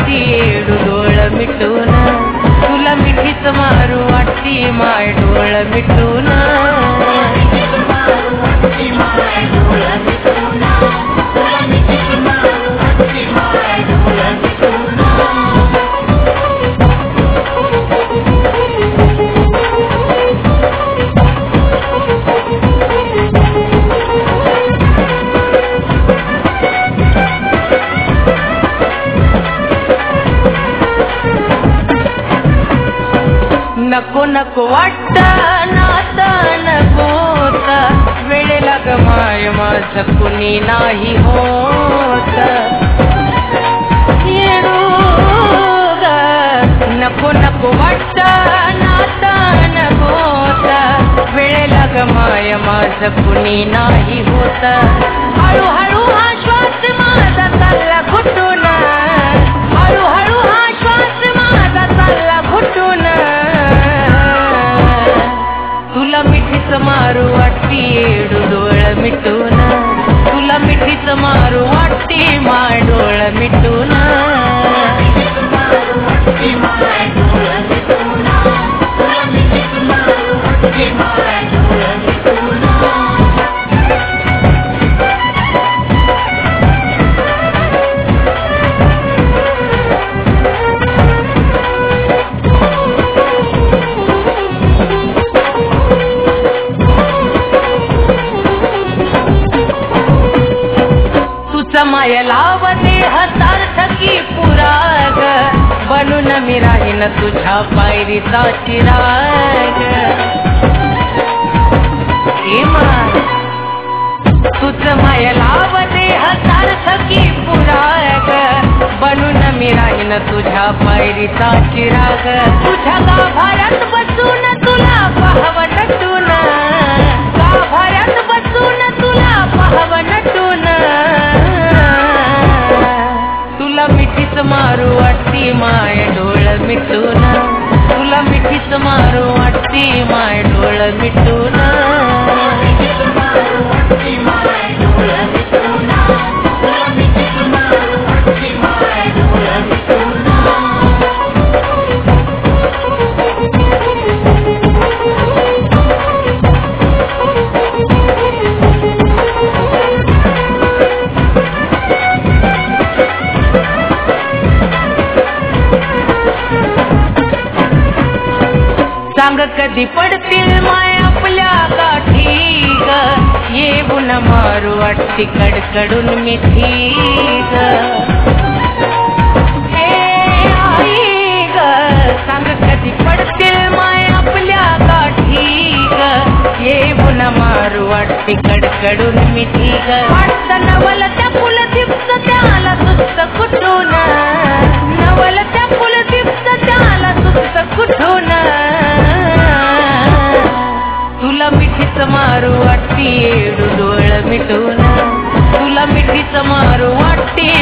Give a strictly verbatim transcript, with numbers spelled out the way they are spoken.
वाटती edu डोळ मिटून तुला मिठीच मारू वाटती माय डोळ मिटून नको नको वाटत नाता नकोत वेळेला ग माय माझं कुणी नाही होत येडू ग नको नको वाटत नाता नकोत वेळेला ग माय माझं कुणी नाही होत हळूहळू हा श्वास माझा चालला घुटून हळूहळू हा श्वास माझा चालला घुटून तुला मिठीच मारू वाटती एडू डोळ मिटून तुला मिठीच मारू वाटती माय डोळ मिटून माय लावते हसार्थकी पुराग बनून मी राहीन तुझ्या पायरीचा चिराग तुझ माय लावते हसार्थकी पुराग बनून मी राहीन तुझ्या पायरीचा चिराग तुझ्या गाभाऱ्यात बसून तुला पाहावं नटून गाभाऱ्यात बसून तुला पाहावं नटून तुला मिठीच मारू वाटती माय डोळ मिटून तुला मिठीच मारू वाटती माय डोळ मिटून सांग कधी पडतील माय आपल्या गाठी ग येऊन मारू वाटती कडकडून मिठी ग आई ग सांग कधी पडतील माय आपल्या गाठी ग येऊन मारू वाटती कडकडून मिठी ग वाटत नवल त्या फुल दिप्त त्याला सुस्त कुठून नवल त्या फुल दिप्त त्याला सुस्त कुठून तुला मिठीच मारू वाटती एडू डोळ मिटून तुला मिठीच मारू वाटती